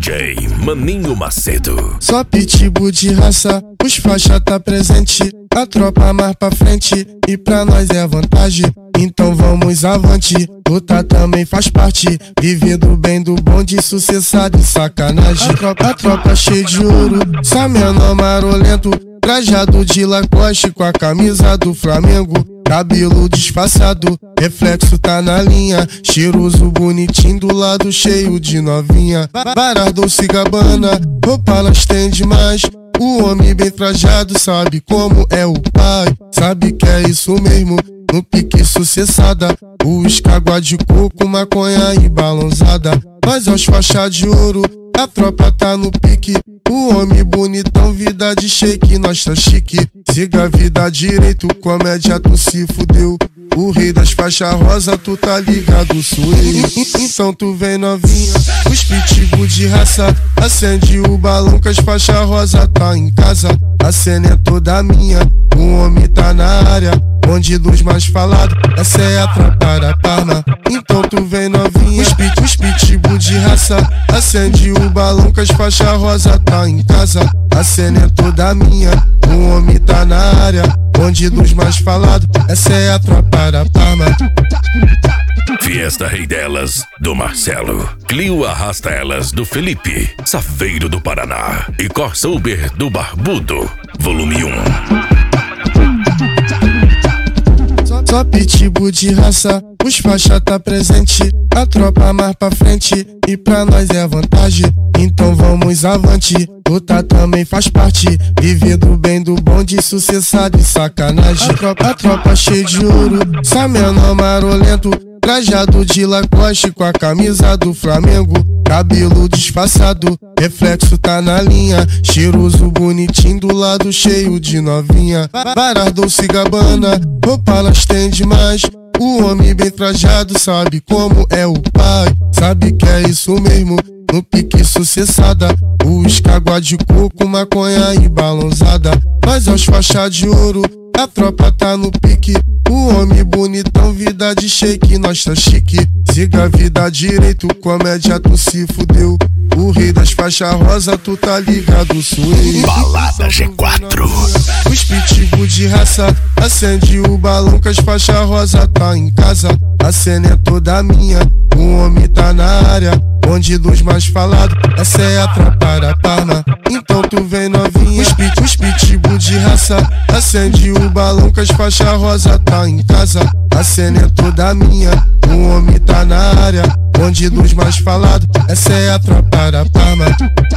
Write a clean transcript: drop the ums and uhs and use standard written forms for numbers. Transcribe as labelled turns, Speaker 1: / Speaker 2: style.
Speaker 1: DJ Maninho Macedo.
Speaker 2: Só pitbull de raça, os faixa tá presente. A tropa mais pra frente e pra nós é vantagem. Então vamos avante, luta também faz parte. Viver do bem, do bom, de sucessado e sacanagem. A tropa cheia de ouro, só menor marolento. Trajado de Lacoste com a camisa do Flamengo. Cabelo disfarçado, reflexo tá na linha. Cheiroso, bonitinho, do lado cheio de novinha. Barra Dolce Gabbana, roupa elas têm demais. O homem bem trajado sabe como é o pai. Sabe que é isso mesmo, no pique sucessada. Os cágua de coco, maconha e balãozada. Mas aos faixa de ouro, a tropa tá no pique. O homem bonitão, vida de shake, nós tá chique. Siga a vida direito, comédia tu se fudeu. O rei das faixas rosa, tu tá ligado, sou eu. Então tu vem novinha, os pitbull de raça. Acende o balão que as faixas rosa tá em casa. A cena é toda minha, o homem tá na área. Bonde dos mais falados, essa é a tropa da Parma. Então tu vem novinha, os pitbull de raça. Acende o balão que as faixas rosa tá em casa. A cena é toda minha, o homem tá na área. Bonde dos mais falados, essa é a tropa da Parma.
Speaker 1: Fiesta Rei delas, do Marcelo. Clio Arrasta Elas, do Felipe. Safeiro do Paraná. E Corsa Uber do Barbudo, volume 1.
Speaker 2: Só pitbull de raça, os faixa tá presente. A tropa mais pra frente e pra nós é vantagem. Então vamos avante, luta também faz parte. Viver do bem, do bom, de sucessado e sacanagem. A tropa cheia de ouro, só menor marolento. Trajado de Lacoste com a camisa do Flamengo. Cabelo disfarçado, reflexo tá na linha. Cheiroso, bonitinho, do lado cheio de novinha. Barra Dolce Gabbana, roupa elas têm demais. O homem bem trajado sabe como é o pai. Sabe que é isso mesmo, no pique sucessada. Os cágua de coco, maconha e balãozada. Mas aos faixa de ouro, a tropa tá no pique. O homem bonitão, vida de shake, nós tá chique. Siga a vida direito, comédia tu se fudeu. O rei das faixas rosa, tu tá ligado, sou eu.
Speaker 1: Balada G4.
Speaker 2: Os pitbull de raça, acende o balão que as faixas rosa tá em casa. A cena é toda minha, o homem tá na área. Bonde dos mais falados, essa é a tropa da Parma. Então tu vem novinha, os pitbull de raça. Acende o balão que as faixas rosa tá em casa. A cena é toda minha, o homem tá na área. Bonde dos mais falados, essa é a tropa da Parma.